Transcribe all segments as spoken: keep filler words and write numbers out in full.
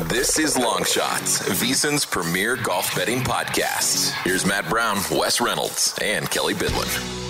This is Long Shots, VSiN's premier golf betting podcast. Here's Matt Brown, Wes Reynolds, and Kelly Bidlin.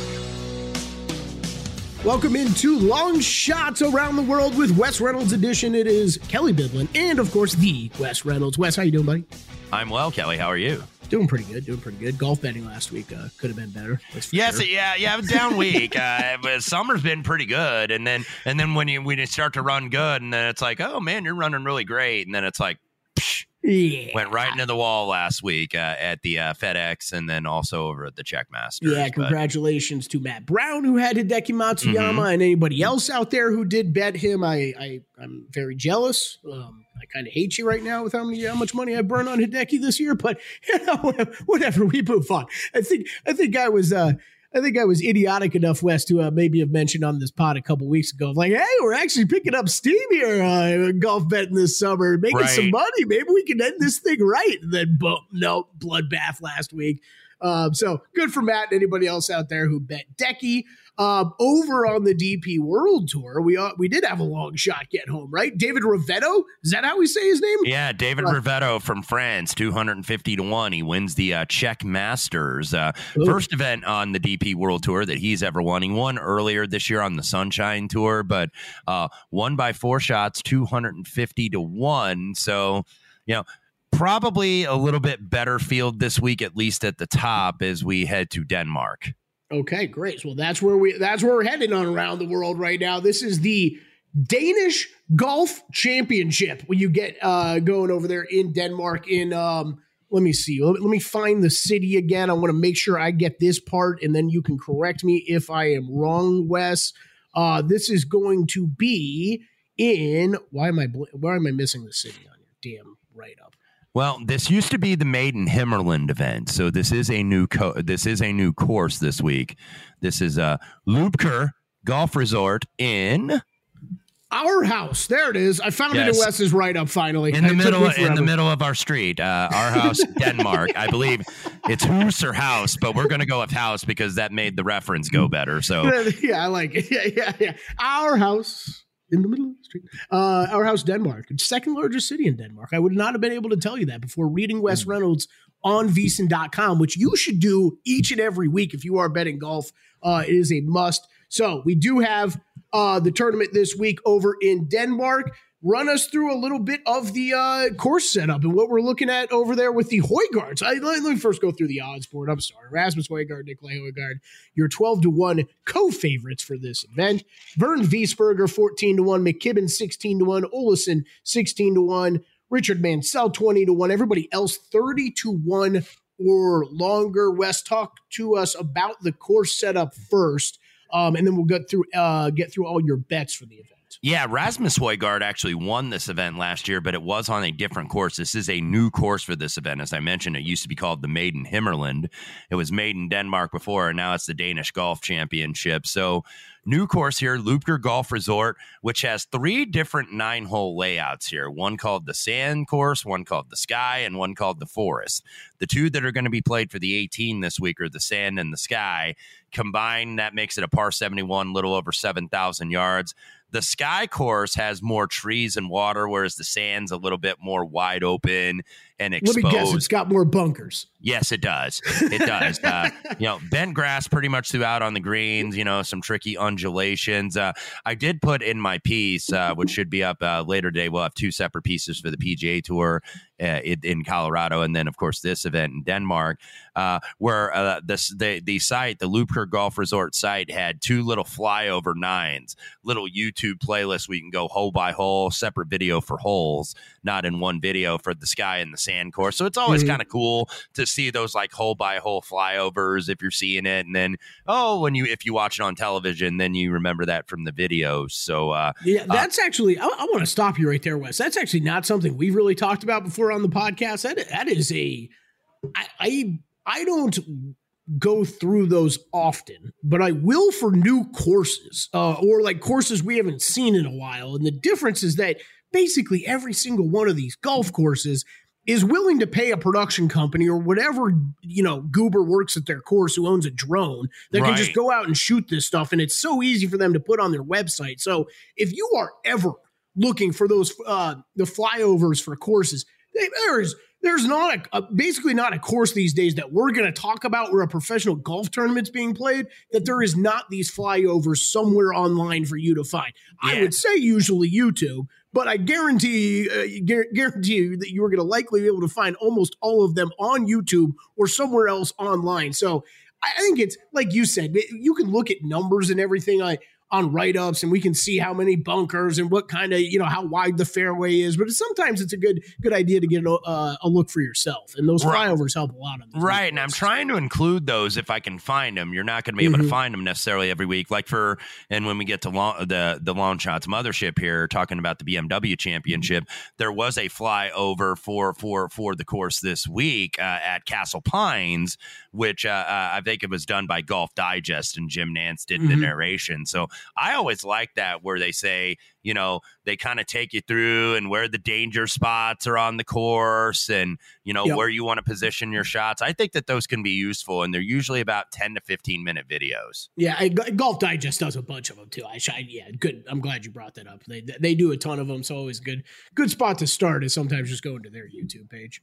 Welcome into Long Shots Around the World with Wes Reynolds edition. It is Kelly Bidlin and, of course, the Wes Reynolds. Wes, how you doing, buddy? I'm well, Kelly. How are you? Doing pretty good. Doing pretty good. Golf betting last week uh, could have been better. Yes, sure. yeah, yeah. It was a down week. Uh, but summer's been pretty good, and then and then when you when you start to run good, and then it's like, oh man, you're running really great, and then it's like, psh, yeah, went right into the wall last week uh, at the uh, FedEx, and then also over at the Czech Masters. Yeah, congratulations but, to Matt Brown who had Hideki Matsuyama, mm-hmm. and anybody else out there who did bet him. I, I I'm very jealous. Um, I kind of hate you right now with how many how much money I burned on Hideki this year, but you know, whatever, we move on. I think I think I was uh, I think I was idiotic enough, Wes, to uh, maybe have mentioned on this pod a couple weeks ago, like, hey, we're actually picking up steam here, uh, golf betting this summer, making right. some money. Maybe we can end this thing right. And then, boom, no, bloodbath last week. Um, so good for Matt and anybody else out there who bet Decky. Um, over on the D P World Tour, we uh, we did have a long shot get home, right? David Rivetto, is that how we say his name? Yeah, David uh, Rivetto from France, two hundred fifty to one. He wins the uh, Czech Masters. Uh, first event on the D P World Tour that he's ever won. He won earlier this year on the Sunshine Tour, but uh, won by four shots, two hundred fifty to one. So, you know, probably a little bit better field this week, at least at the top, as we head to Denmark. Okay, great. Well, that's where we that's where we're heading on around the world right now. This is the Danish Golf Championship when you get uh, going over there in Denmark. In um, let me see, let, let me find the city again. I want to make sure I get this part, and then you can correct me if I am wrong, Wes. Uh, this is going to be in. Why am I why am I missing the city on your damn write up? Well, this used to be the Maiden Himmerland event, so this is a new co- this is a new course this week. This is a Løbker Golf Resort in our house. There it is. I found yes. it in Wes's write up finally. In the middle in the middle of our street, uh, our house, Denmark. I believe it's Huser House, but we're going to go with house because that made the reference go better. So yeah, I like it. Yeah, yeah, yeah. Our house. In the middle of the street. Uh, our house, Denmark. Second largest city in Denmark. I would not have been able to tell you that before reading Wes Reynolds on V S I N dot com, which you should do each and every week if you are betting golf. Uh, it is a must. So we do have uh, the tournament this week over in Denmark. Run us through a little bit of the uh, course setup and what we're looking at over there with the Højgaards. I, let, let me first go through the odds board. I'm sorry. Rasmus Højgaard, Nicolai Højgaard, your twelve to one co-favorites for this event. Bernd Wiesberger, fourteen to one. McKibben, sixteen to one. Olesen, sixteen to one. Richard Mansell, twenty to one. Everybody else, thirty to one or longer. Wes, talk to us about the course setup first, um, and then we'll get through, uh, get through all your bets for the event. Yeah, Rasmus Højgaard actually won this event last year, but it was on a different course. This is a new course for this event. As I mentioned, it used to be called the Maiden Himmerland. It was made in Denmark before, and now it's the Danish Golf Championship. So new course here, Løbker Golf Resort, which has three different nine-hole layouts here. One called the Sand Course, one called the Sky, and one called the Forest. The two that are going to be played for the eighteen this week are the Sand and the Sky. Combined, that makes it a par seventy-one, little over seven thousand yards. The Sky course has more trees and water, whereas the Sand's a little bit more wide open and exposed. Let me guess, it's got more bunkers. Yes, it does. It does. uh, you know, bent grass pretty much throughout on the greens, you know, some tricky undulations. Uh, I did put in my piece, uh, which should be up uh, later today. We'll have two separate pieces for the P G A Tour uh, in, in Colorado, and then, of course, this event in Denmark, uh, where uh, this, the, the site, the Løbker Golf Resort site, had two little flyover nines, little YouTube playlists where you can go hole by hole, separate video for holes, not in one video for the Sky and the Sand course. So it's always mm-hmm. kind of cool to see those like hole by hole flyovers if you're seeing it, and then oh, when you if you watch it on television, then you remember that from the videos. So uh, yeah, that's uh, actually I, I want to stop you right there, Wes. That's actually not something we've really talked about before on the podcast. That that is a I I, I don't go through those often, but I will for new courses uh, or like courses we haven't seen in a while. And the difference is that basically every single one of these golf courses is willing to pay a production company or whatever, you know, goober works at their course who owns a drone that right. can just go out and shoot this stuff. And it's so easy for them to put on their website. So if you are ever looking for those uh, the flyovers for courses, they, there's there's not a, a basically not a course these days that we're going to talk about where a professional golf tournament's being played that there is not these flyovers somewhere online for you to find. Yeah. I would say usually YouTube, but I guarantee uh, guarantee you that you are going to likely be able to find almost all of them on YouTube or somewhere else online. So I think it's like you said, you can look at numbers and everything. I. on write-ups, and we can see how many bunkers and what kind of, you know, how wide the fairway is. But sometimes it's a good good idea to get a, uh, a look for yourself. And those right. flyovers help a lot. On these right, and I'm trying to include those if I can find them. You're not going to be able mm-hmm. to find them necessarily every week. Like for, and when we get to long, the, the Long Shots Mothership here, talking about the B M W Championship, there was a flyover for, for, for the course this week uh, at Castle Pines, which uh, uh, I think it was done by Golf Digest, and Jim Nance did mm-hmm. the narration. So I always like that where they say, you know, they kind of take you through and where the danger spots are on the course and, you know, yep. where you want to position your shots. I think that those can be useful, and they're usually about ten to fifteen minute videos. Yeah, I, Golf Digest does a bunch of them too. I, I yeah, good. I'm glad you brought that up. They they do a ton of them, so always good good spot to start is sometimes just going to their YouTube page.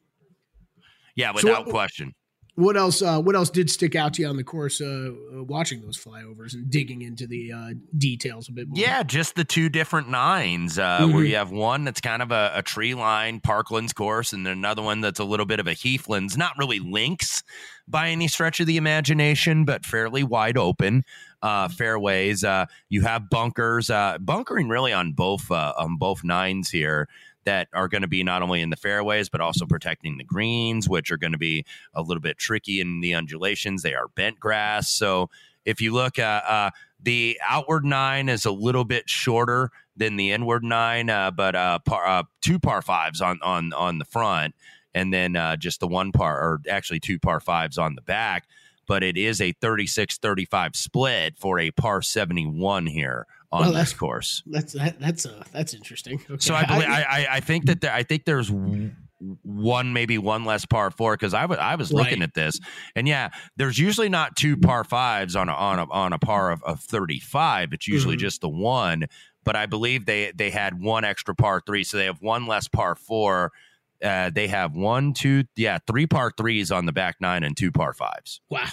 Yeah, without so, question. What else? Uh, what else did stick out to you on the course? Uh, watching those flyovers and digging into the uh, details a bit more. Yeah, just the two different nines, uh, mm-hmm. where you have one that's kind of a, a tree line Parklands course, and then another one that's a little bit of a Heathlands. Not really links by any stretch of the imagination, but fairly wide open uh, fairways. Uh, you have bunkers, uh, bunkering really on both uh, on both nines here, that are going to be not only in the fairways, but also protecting the greens, which are going to be a little bit tricky in the undulations. They are bent grass. So if you look at uh, the outward nine is a little bit shorter than the inward nine, uh, but uh, par, uh, two par fives on, on, on the front, and then uh, just the one par, or actually two par fives on the back. But it is a thirty-six thirty-five split for a par seventy-one here on well, this course. That's that, that's uh, that's interesting. Okay. So I believe I, I I think that there, I think there's one maybe one less par four, because I was I was right. looking at this, and yeah, there's usually not two par fives on a on a on a par of, of thirty-five. It's usually mm-hmm. just the one. But I believe they they had one extra par three, so they have one less par four. Uh, they have one, two, yeah, three par threes on the back nine and two par fives. Wow.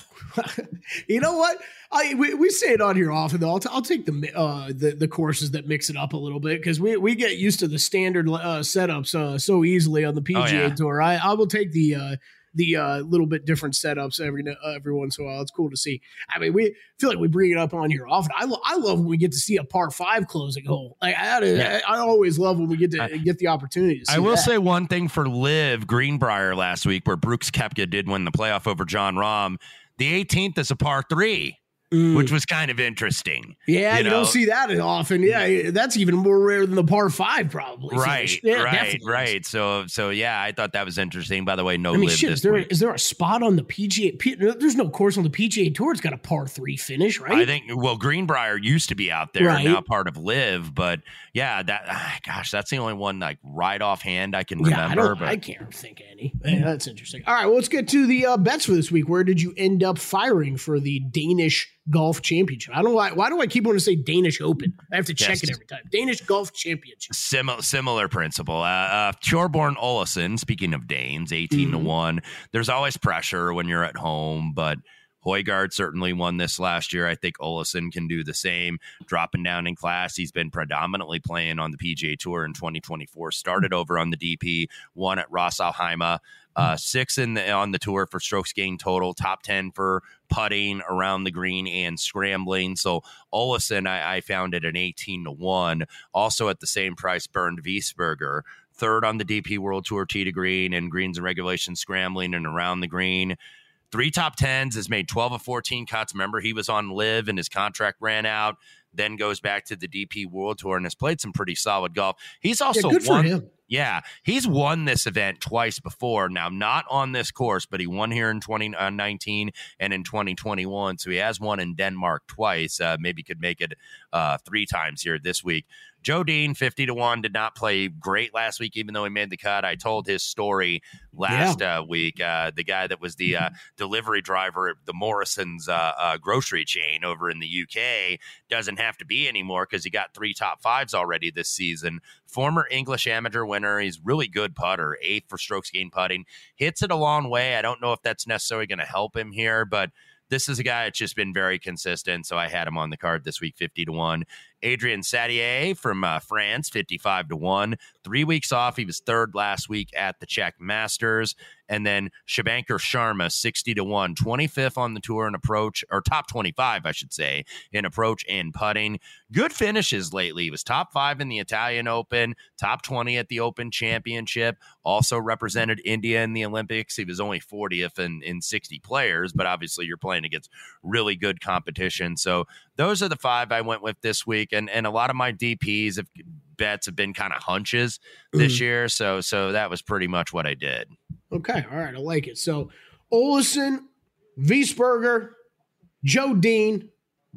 You know what? I we, we say it on here often, though. I'll, t- I'll take the, uh, the the courses that mix it up a little bit, because we, we get used to the standard uh, setups uh, so easily on the P G A oh, yeah. Tour. I, I will take the uh, the uh, little bit different setups every uh, every once in a while. It's cool to see. I mean, we feel like we bring it up on here often. I, lo- I love when we get to see a par five closing hole. Like I, yeah. I, I always love when we get to I, get the opportunity to see I will that. say one thing for Liv Greenbrier last week, where Brooks Koepka did win the playoff over John Rahm. The eighteenth is a par three. Mm. Which was kind of interesting. Yeah, you, you know? don't see that often. Yeah, that's even more rare than the par five, probably. Right, yeah, right, right. So, so yeah, I thought that was interesting. By the way, no I mean, live shit, this is there, week. Is there a spot on the P G A? P, there's no course on the P G A Tour. It's got a par three finish, right? I think. Well, Greenbrier used to be out there, right. now part of Live, but yeah, that ah, gosh, that's the only one like right offhand I can remember. Yeah, I, don't, but I can't think of any. Yeah, that's interesting. All right, well, let's get to the uh, bets for this week. Where did you end up firing for the Danish Golf Championship? I don't know why. Why do I keep wanting to say Danish Open? I have to check yes. it every time. Danish Golf Championship. Similar, similar principle. Uh, uh, Thorbjørn Olesen. Speaking of Danes, eighteen mm-hmm. to one. There's always pressure when you're at home, but Højgaard certainly won this last year. I think Olesen can do the same, dropping down in class. He's been predominantly playing on the P G A Tour in twenty twenty-four. Started over on the D P, won at Ras Al Khaimah. Uh, six in the, on the tour for strokes gained total, top ten for putting around the green and scrambling. So Olesen, I, I found it an eighteen to one. Also at the same price, Bernd Wiesberger, third on the D P World Tour tee to green and greens and regulation scrambling and around the green. Three top tens, has made twelve of fourteen cuts. Remember, he was on Live and his contract ran out, then goes back to the D P World Tour and has played some pretty solid golf. He's also yeah, good won. For him. Yeah, he's won this event twice before. Now, not on this course, but he won here in twenty nineteen and in twenty twenty-one. So he has won in Denmark twice. Uh, maybe could make it uh, three times here this week. Joe Dean, fifty to one, did not play great last week, even though he made the cut. I told his story last yeah. uh, week. Uh, the guy that was the uh, delivery driver at the Morrison's uh, uh, grocery chain over in the U K doesn't have to be anymore because he got three top fives already this season. Former English amateur winner. He's really good putter, eighth for strokes gained putting. Hits it a long way. I don't know if that's necessarily going to help him here, but this is a guy that's just been very consistent, so I had him on the card this week, fifty to one. Adrien Sadier from uh, France, fifty-five to one. Three weeks off. He was third last week at the Czech Masters. And then Shubhankar Sharma, sixty to one, twenty-fifth on the tour in approach, or top twenty-five, I should say, in approach and putting. Good finishes lately. He was top five in the Italian Open, top twenty at the Open Championship, also represented India in the Olympics. He was only fortieth in, in sixty players, but obviously you're playing against really good competition. So those are the five I went with this week. And, and a lot of my D Ps have bets have been kind of hunches this mm. year. So, so that was pretty much what I did. Okay. All right. I like it. So Olesen, Wiesberger, Joe Dean,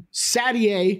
Sadier,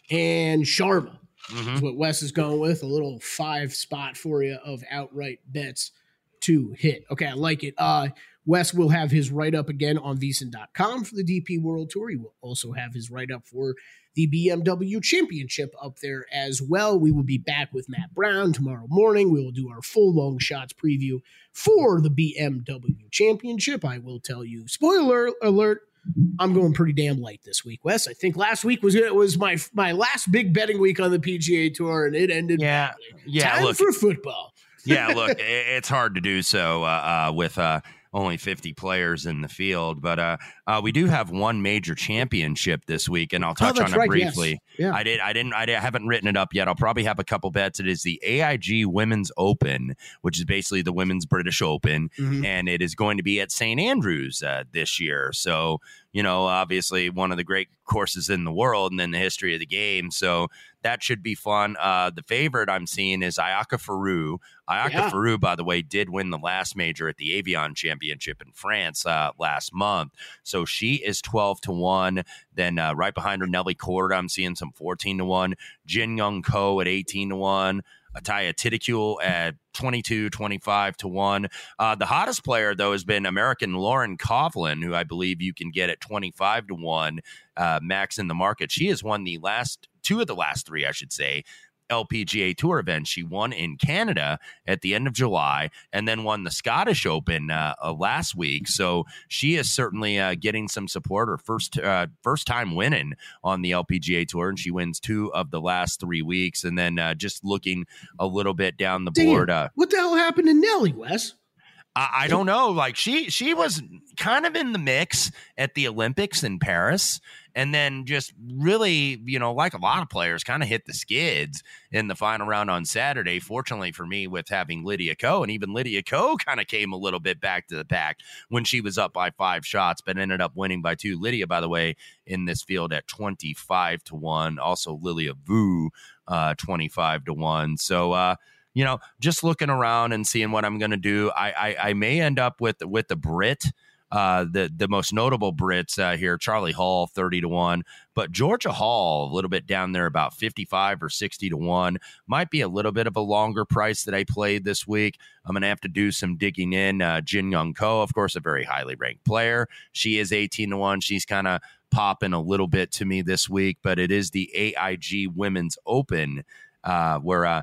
and Sharma mm-hmm. is what Wes is going with. A little five spot for you of outright bets to hit. Okay. I like it. Uh, Wes will have his write-up again on VSiN dot com for the D P World Tour. He will also have his write-up for the B M W Championship up there as well. We will be back with Matt Brown tomorrow morning. We will do our full long shots preview for the B M W Championship. I will tell you, spoiler alert, I'm going pretty damn light this week, Wes. I think last week was it was my my last big betting week on the P G A Tour, and it ended yeah, badly. Yeah, Time look, for football. yeah, look, it's hard to do so uh, uh, with uh, only fifty players in the field, but uh, uh, we do have one major championship this week, and I'll touch oh, on it right, briefly. Yes. Yeah. I did, I didn't, I haven't written it up yet. I'll probably have a couple bets. It is the A I G Women's Open, which is basically the Women's British Open, mm-hmm. and it is going to be at Saint Andrews uh, this year. So, you know, obviously one of the great courses in the world and in the history of the game. So that should be fun. Uh, the favorite I'm seeing is Ayaka Furue. Ayaka yeah. Furue, by the way, did win the last major at the Avion Championship in France uh, last month. So she is twelve to one. Then uh, right behind her, Nelly Korda, I'm seeing some fourteen to one. Jin Young Ko at eighteen to one. Ataya Titicule at twenty-two, twenty-five to one. Uh, the hottest player, though, has been American Lauren Coughlin, who I believe you can get at twenty-five to one, uh, max in the market. She has won the last two of the last three, I should say, L P G A Tour events. She won in Canada at the end of July and then won the Scottish Open uh, uh, last week. So she is certainly uh, getting some support. Her first uh, first time winning on the L P G A Tour, and she wins two of the last three weeks. And then uh, just looking a little bit down the Damn, board. Uh, what the hell happened to Nelly, Wes? I, I don't know. Like she she was kind of in the mix at the Olympics in Paris. And then just really, you know, like a lot of players, kind of hit the skids in the final round on Saturday. Fortunately for me, with having Lydia Ko, and even Lydia Ko kind of came a little bit back to the pack when she was up by five shots, but ended up winning by two. Lydia, by the way, in this field at twenty-five to one. Also Lilia Vu, uh, twenty-five to one. So, uh, you know, just looking around and seeing what I'm going to do. I, I I may end up with with the Brit. Uh, the the most notable Brits uh, here, Charlie Hall, thirty to one, but Georgia Hall, a little bit down there, about fifty-five or sixty to one, might be a little bit of a longer price that I played this week. I'm going to have to do some digging in. Uh, Jin Young Ko, of course, a very highly ranked player. She is eighteen to one. She's kind of popping a little bit to me this week, but it is the A I G Women's Open uh, where uh,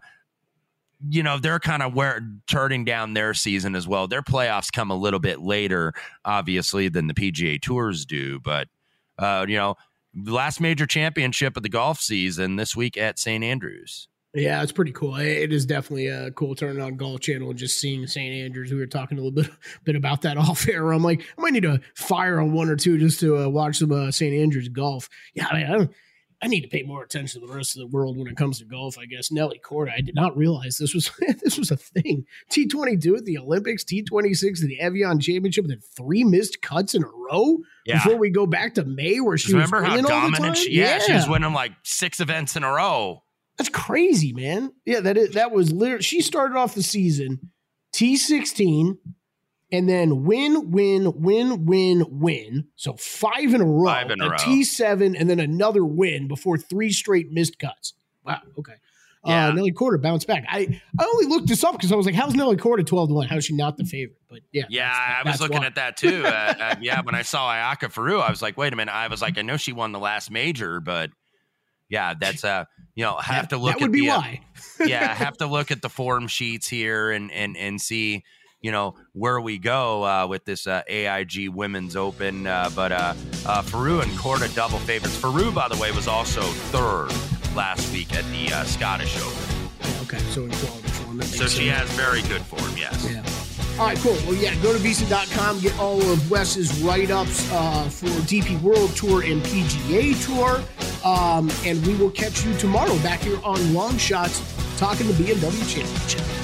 you know, they're kind of where turning down their season as well. Their playoffs come a little bit later, obviously, than the P G A Tours do. But, uh, you know, last major championship of the golf season this week at Saint Andrews. Yeah, it's pretty cool. It is definitely a cool turning on Golf Channel and just seeing Saint Andrews. We were talking a little bit, bit about that off air. I'm like, I might need to fire on one or two just to uh, watch some uh, Saint Andrews golf. Yeah, I mean, I don't. I need to pay more attention to the rest of the world when it comes to golf, I guess. Nelly Korda, I did not realize this was this was a thing. T twenty-two at the Olympics, T twenty-six at the Evian Championship, and then three missed cuts in a row yeah. before we go back to May where she Remember was how winning dominant all the time? She, yeah, yeah, she was winning like six events in a row. That's crazy, man. Yeah, that is, that was literally, she started off the season T sixteen, and then win, win, win, win, win. So five in a row. Five in a, a row. T seven, and then another win before three straight missed cuts. Wow. Okay. Yeah. Uh, Nelly Korda bounced back. I, I only looked this up because I was like, how's Nelly Korda twelve to one? How's she not the favorite? But yeah. Yeah, that's, I was that's looking why. at that too. uh, uh, yeah, when I saw Ayaka Faru, I was like, wait a minute. I was like, I know she won the last major, but yeah, that's uh, you know, have that, to look that would at be the, uh, why. yeah, have to look at the form sheets here and and and see, you know, where we go uh, with this uh, A I G Women's Open. Uh, but uh, uh, Faru and Korda double favorites. Faru, by the way, was also third last week at the uh, Scottish Open. Yeah, okay, so in quality form. That So makes she sense. has very good form, yes. Yeah. All right, cool. Well, yeah, go to Visa dot com, get all of Wes's write-ups uh, for D P World Tour and P G A Tour. Um, and we will catch you tomorrow back here on Long Shots talking the B M W Championship.